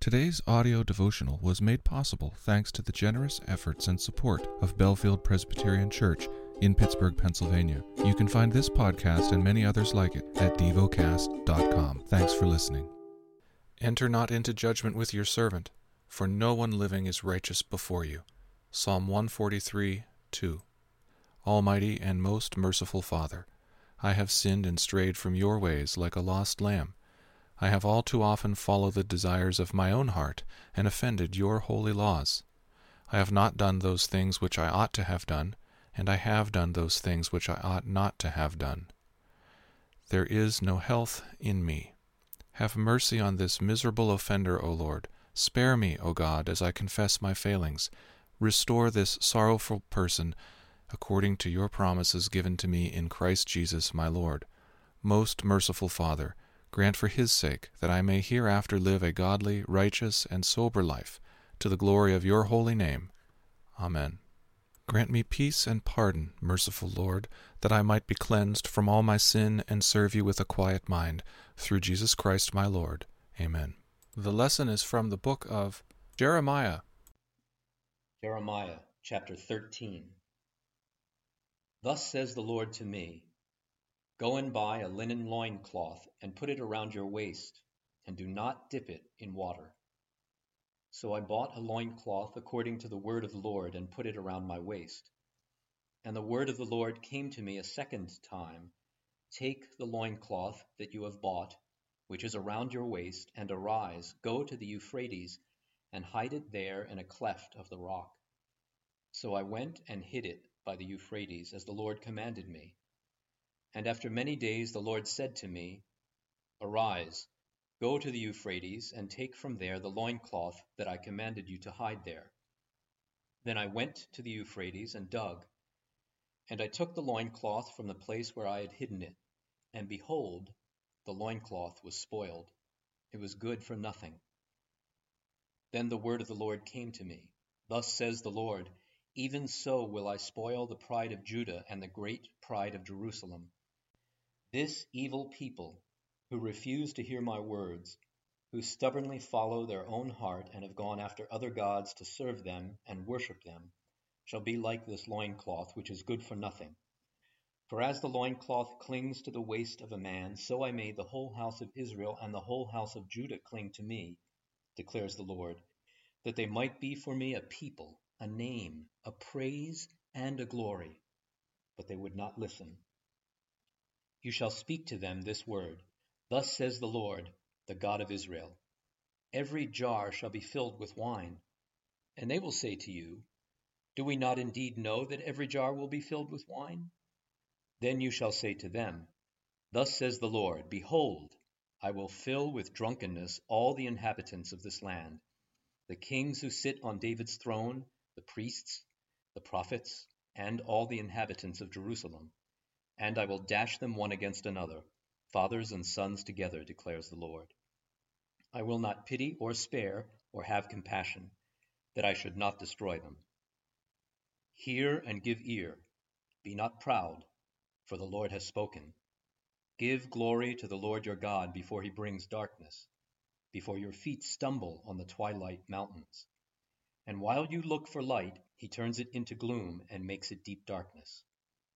Today's audio devotional was made possible thanks to the generous efforts and support of Bellefield Presbyterian Church in Pittsburgh, Pennsylvania. You can find this podcast and many others like it at devocast.com. Thanks for listening. Enter not into judgment with your servant, for no one living is righteous before you. Psalm 143:2. Almighty and most merciful Father, I have sinned and strayed from your ways like a lost lamb. I have all too often followed the desires of my own heart and offended your holy laws. I have not done those things which I ought to have done, and I have done those things which I ought not to have done. There is no health in me. Have mercy on this miserable offender, O Lord. Spare me, O God, as I confess my failings. Restore this sorrowful person according to your promises given to me in Christ Jesus my Lord. Most merciful Father, grant for his sake that I may hereafter live a godly, righteous, and sober life, to the glory of your holy name. Amen. Grant me peace and pardon, merciful Lord, that I might be cleansed from all my sin and serve you with a quiet mind, through Jesus Christ my Lord. Amen. The lesson is from the book of Jeremiah. Jeremiah chapter 13. Thus says the Lord to me, Go and buy a linen loincloth and put it around your waist, and do not dip it in water. So I bought a loincloth according to the word of the Lord and put it around my waist. And the word of the Lord came to me a second time, Take the loincloth that you have bought, which is around your waist, and arise, go to the Euphrates, and hide it there in a cleft of the rock. So I went and hid it by the Euphrates, as the Lord commanded me. And after many days the Lord said to me, Arise, go to the Euphrates, and take from there the loincloth that I commanded you to hide there. Then I went to the Euphrates and dug, and I took the loincloth from the place where I had hidden it, and behold, the loincloth was spoiled. It was good for nothing. Then the word of the Lord came to me. Thus says the Lord, Even so will I spoil the pride of Judah and the great pride of Jerusalem. This evil people, who refuse to hear my words, who stubbornly follow their own heart and have gone after other gods to serve them and worship them, shall be like this loincloth, which is good for nothing. For as the loincloth clings to the waist of a man, so I made the whole house of Israel and the whole house of Judah cling to me, declares the Lord, that they might be for me a people, a name, a praise, and a glory. But they would not listen. You shall speak to them this word. Thus says the Lord, the God of Israel, Every jar shall be filled with wine. And they will say to you, Do we not indeed know that every jar will be filled with wine? Then you shall say to them, Thus says the Lord, Behold, I will fill with drunkenness all the inhabitants of this land, the kings who sit on David's throne, the priests, the prophets, and all the inhabitants of Jerusalem. And I will dash them one against another, fathers and sons together, declares the Lord. I will not pity or spare or have compassion, that I should not destroy them. Hear and give ear. Be not proud, for the Lord has spoken. Give glory to the Lord your God before he brings darkness, before your feet stumble on the twilight mountains. And while you look for light, he turns it into gloom and makes it deep darkness.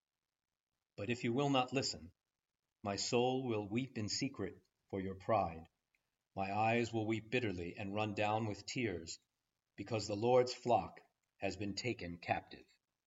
But if you will not listen, my soul will weep in secret for your pride. My eyes will weep bitterly and run down with tears, because the Lord's flock has been taken captive.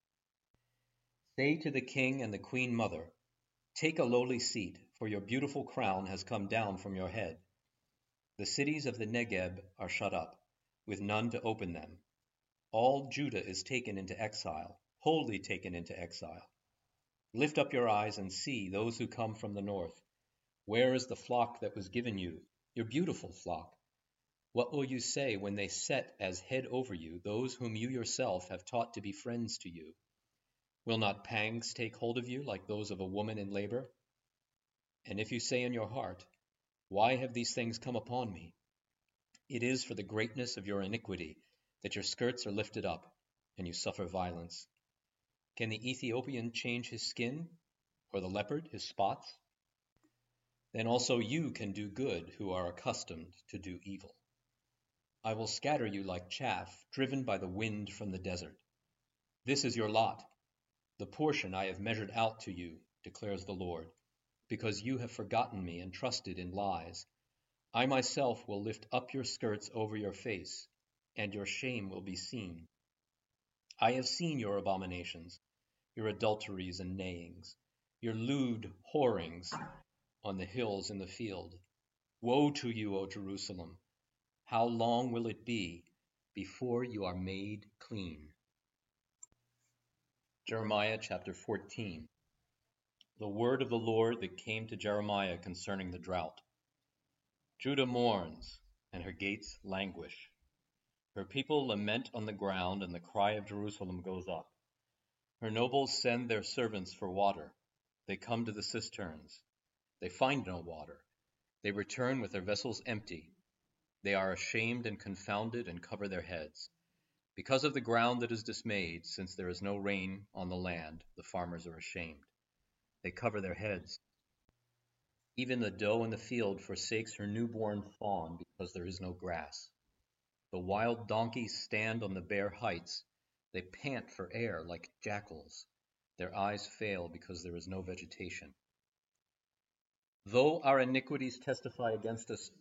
Say to the king and the queen mother, Take a lowly seat, for your beautiful crown has come down from your head. The cities of the Negeb are shut up, with none to open them. All Judah is taken into exile, wholly taken into exile. Lift up your eyes and see those who come from the north. Where is the flock that was given you, your beautiful flock? What will you say when they set as head over you those whom you yourself have taught to be friends to you? Will not pangs take hold of you like those of a woman in labor? And if you say in your heart, Why have these things come upon me? It is for the greatness of your iniquity that your skirts are lifted up, and you suffer violence. Can the Ethiopian change his skin, or the leopard his spots? Then also you can do good who are accustomed to do evil. I will scatter you like chaff driven by the wind from the desert. This is your lot, the portion I have measured out to you, declares the Lord, because you have forgotten me and trusted in lies. I myself will lift up your skirts over your face, and your shame will be seen. I have seen your abominations, your adulteries and neighings, your lewd whorings on the hills in the field. Woe to you, O Jerusalem! How long will it be before you are made clean? Jeremiah chapter 14. The word of the Lord that came to Jeremiah concerning the drought. Judah mourns, and her gates languish. Her people lament on the ground, and the cry of Jerusalem goes up. Her nobles send their servants for water. They come to the cisterns. They find no water. They return with their vessels empty. They are ashamed and confounded and cover their heads. Because of the ground that is dismayed, since there is no rain on the land, the farmers are ashamed. They cover their heads. Even the doe in the field forsakes her newborn fawn because there is no grass. The wild donkeys stand on the bare heights. They pant for air like jackals. Their eyes fail because there is no vegetation. Though our iniquities testify against us,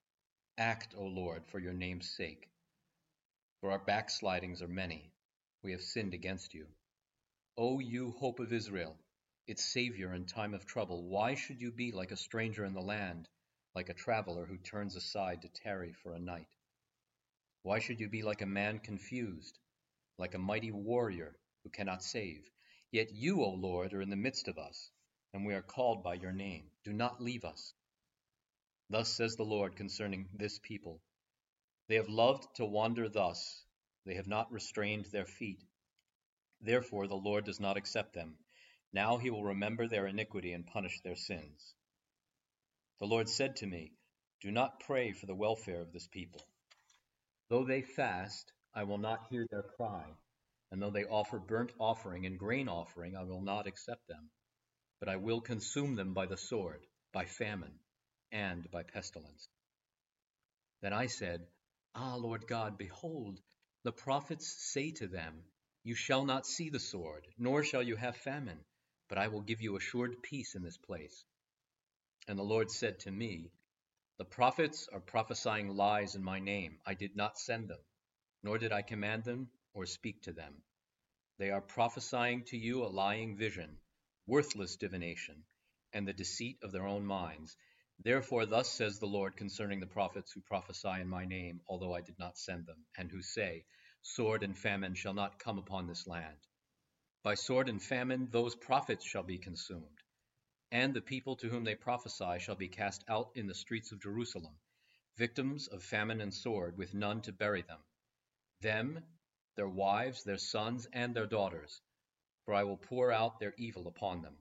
act, O Lord, for your name's sake. For our backslidings are many. We have sinned against you. O you hope of Israel, its Savior in time of trouble, why should you be like a stranger in the land, like a traveler who turns aside to tarry for a night? Why should you be like a man confused, like a mighty warrior who cannot save? Yet you, O Lord, are in the midst of us, and we are called by your name. Do not leave us. Thus says the Lord concerning this people: They have loved to wander thus. They have not restrained their feet. Therefore the Lord does not accept them. Now he will remember their iniquity and punish their sins. The Lord said to me, Do not pray for the welfare of this people. Though they fast, I will not hear their cry, and though they offer burnt offering and grain offering, I will not accept them. But I will consume them by the sword, by famine, and by pestilence. Then I said, Ah, Lord God, behold, the prophets say to them, You shall not see the sword, nor shall you have famine, but I will give you assured peace in this place. And the Lord said to me, The prophets are prophesying lies in my name. I did not send them, nor did I command them or speak to them. They are prophesying to you a lying vision, worthless divination, and the deceit of their own minds. Therefore thus says the Lord concerning the prophets who prophesy in my name, although I did not send them, and who say, Sword and famine shall not come upon this land. By sword and famine those prophets shall be consumed, and the people to whom they prophesy shall be cast out in the streets of Jerusalem, victims of famine and sword, with none to bury them, their wives, their sons, and their daughters, for I will pour out their evil upon them.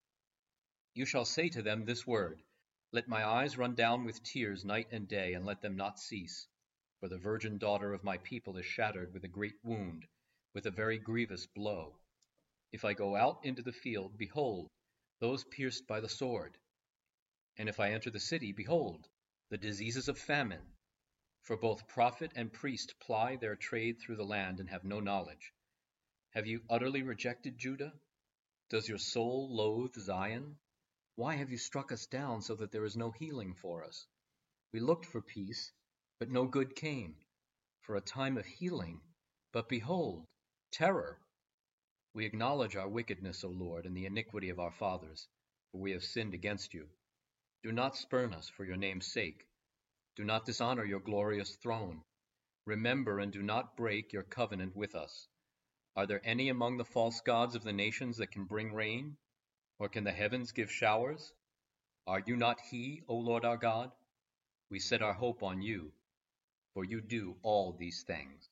You shall say to them this word, Let my eyes run down with tears night and day, and let them not cease. For the virgin daughter of my people is shattered with a great wound, with a very grievous blow. If I go out into the field, behold, those pierced by the sword. And if I enter the city, behold, the diseases of famine. For both prophet and priest ply their trade through the land and have no knowledge. Have you utterly rejected Judah? Does your soul loathe Zion? Why have you struck us down so that there is no healing for us? We looked for peace, but no good came, for a time of healing, but behold, terror. We acknowledge our wickedness, O Lord, and the iniquity of our fathers, for we have sinned against you. Do not spurn us for your name's sake. Do not dishonor your glorious throne. Remember and do not break your covenant with us. Are there any among the false gods of the nations that can bring rain? Or can the heavens give showers? Are you not he, O Lord our God? We set our hope on you, for you do all these things.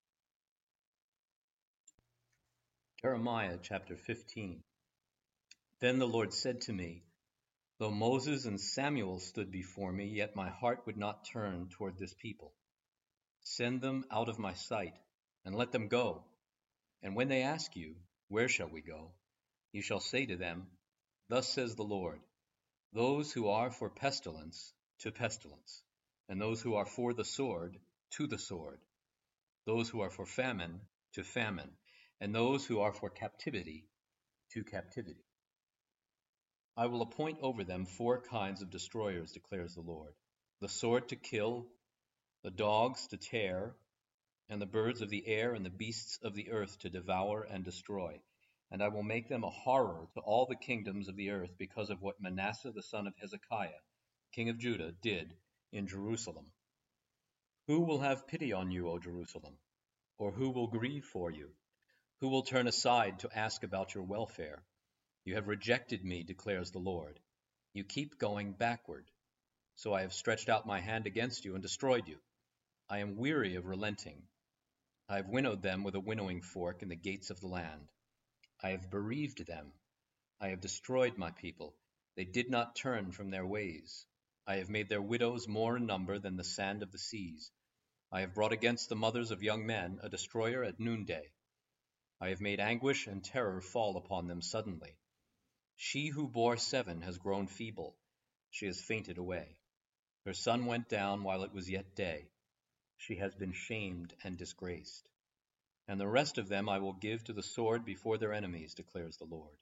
Jeremiah chapter 15. Then the Lord said to me, Though Moses and Samuel stood before me, yet my heart would not turn toward this people. Send them out of my sight, and let them go. And when they ask you, Where shall we go? You shall say to them, Thus says the Lord, Those who are for pestilence, to pestilence, and those who are for the sword, to the sword, those who are for famine to famine, and those who are for captivity to captivity. I will appoint over them 4 kinds of destroyers, declares the Lord: the sword to kill, the dogs to tear, and the birds of the air and the beasts of the earth to devour and destroy. And I will make them a horror to all the kingdoms of the earth because of what Manasseh the son of Hezekiah, king of Judah, did in Jerusalem. Who will have pity on you, O Jerusalem? Or who will grieve for you? Who will turn aside to ask about your welfare? You have rejected me, declares the Lord. You keep going backward. So I have stretched out my hand against you and destroyed you. I am weary of relenting. I have winnowed them with a winnowing fork in the gates of the land. I have bereaved them. I have destroyed my people. They did not turn from their ways. I have made their widows more in number than the sand of the seas. I have brought against the mothers of young men a destroyer at noonday. I have made anguish and terror fall upon them suddenly. She who bore 7 has grown feeble. She has fainted away. Her sun went down while it was yet day. She has been shamed and disgraced. And the rest of them I will give to the sword before their enemies, declares the Lord.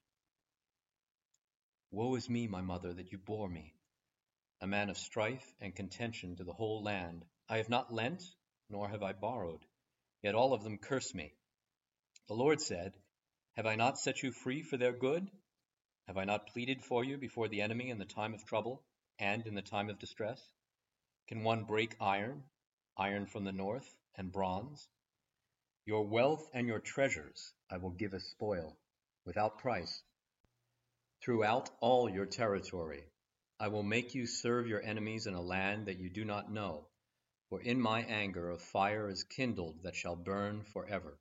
Woe is me, my mother, that you bore me, a man of strife and contention to the whole land. I have not lent, nor have I borrowed, yet all of them curse me. The Lord said, have I not set you free for their good? Have I not pleaded for you before the enemy in the time of trouble and in the time of distress? Can one break iron, iron from the north, and bronze? Your wealth and your treasures I will give as spoil, without price. Throughout all your territory, I will make you serve your enemies in a land that you do not know, for in my anger a fire is kindled that shall burn forever.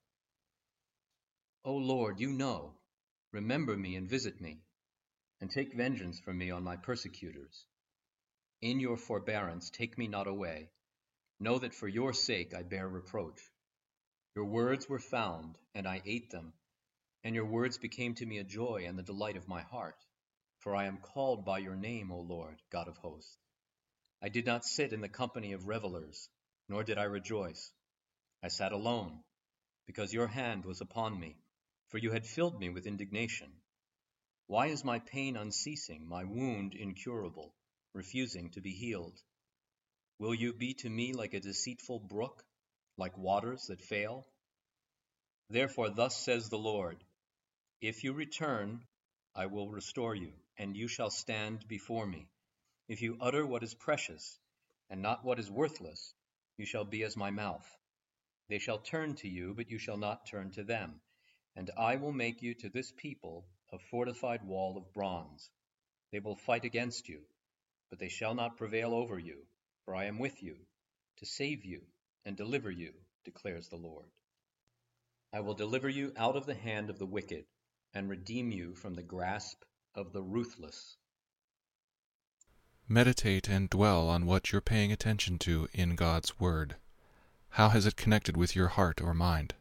O Lord, you know, remember me and visit me, and take vengeance for me on my persecutors. In your forbearance take me not away. Know that for your sake I bear reproach. Your words were found, and I ate them, and your words became to me a joy and the delight of my heart. For I am called by your name, O Lord, God of hosts. I did not sit in the company of revelers, nor did I rejoice. I sat alone, because your hand was upon me, for you had filled me with indignation. Why is my pain unceasing, my wound incurable, refusing to be healed? Will you be to me like a deceitful brook, like waters that fail? Therefore thus says the Lord, if you return, I will restore you, and you shall stand before me. If you utter what is precious, and not what is worthless, you shall be as my mouth. They shall turn to you, but you shall not turn to them. And I will make you to this people a fortified wall of bronze. They will fight against you, but they shall not prevail over you, for I am with you, to save you and deliver you, declares the Lord. I will deliver you out of the hand of the wicked, and redeem you from the grasp of the ruthless. Meditate and dwell on what you're paying attention to in God's Word. How has it connected with your heart or mind?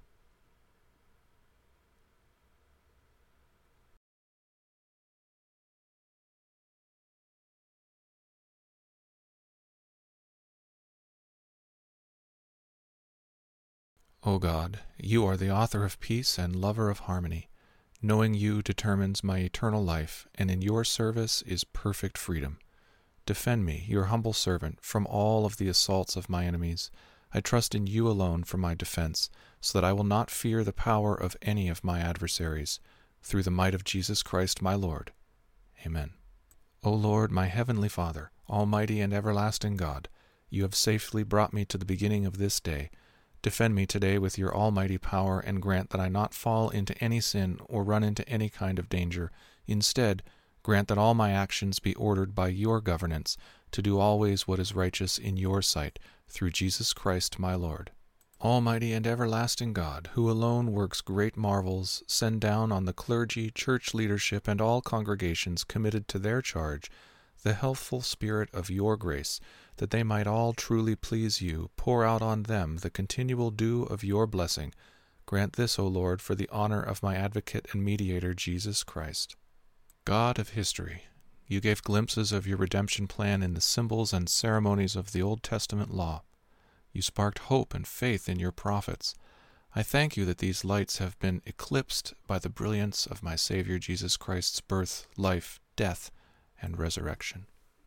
O God, you are the author of peace and lover of harmony. Knowing you determines my eternal life, and in your service is perfect freedom. Defend me, your humble servant, from all of the assaults of my enemies. I trust in you alone for my defense, so that I will not fear the power of any of my adversaries. Through the might of Jesus Christ my Lord. Amen. O Lord, my heavenly Father, almighty and everlasting God, you have safely brought me to the beginning of this day. Defend me today with your almighty power, and grant that I not fall into any sin or run into any kind of danger. Instead, grant that all my actions be ordered by your governance, to do always what is righteous in your sight, through Jesus Christ my Lord. Almighty and everlasting God, who alone works great marvels, send down on the clergy, church leadership, and all congregations committed to their charge the healthful spirit of your grace, that they might all truly please you. Pour out on them the continual dew of your blessing. Grant this, O Lord, for the honor of my advocate and mediator, Jesus Christ. God of history, you gave glimpses of your redemption plan in the symbols and ceremonies of the Old Testament law. You sparked hope and faith in your prophets. I thank you that these lights have been eclipsed by the brilliance of my Savior Jesus Christ's birth, life, death, and resurrection.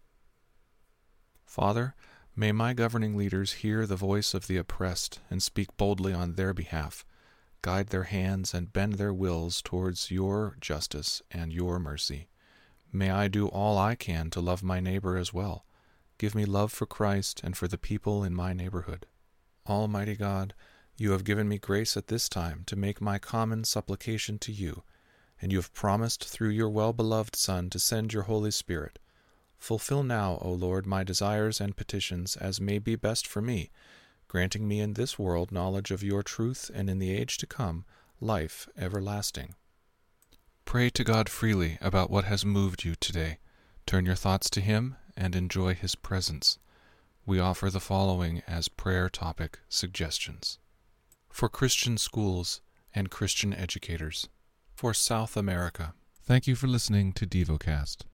Father, may my governing leaders hear the voice of the oppressed and speak boldly on their behalf, guide their hands and bend their wills towards your justice and your mercy. May I do all I can to love my neighbor as well. Give me love for Christ and for the people in my neighborhood. Almighty God, you have given me grace at this time to make my common supplication to you, and you have promised through your well-beloved Son to send your Holy Spirit. Fulfill now, O Lord, my desires and petitions as may be best for me, granting me in this world knowledge of your truth, and in the age to come, life everlasting. Pray to God freely about what has moved you today. Turn your thoughts to Him and enjoy His presence. We offer the following as prayer topic suggestions. For Christian schools and Christian educators. For South America. Thank you for listening to DevoCast.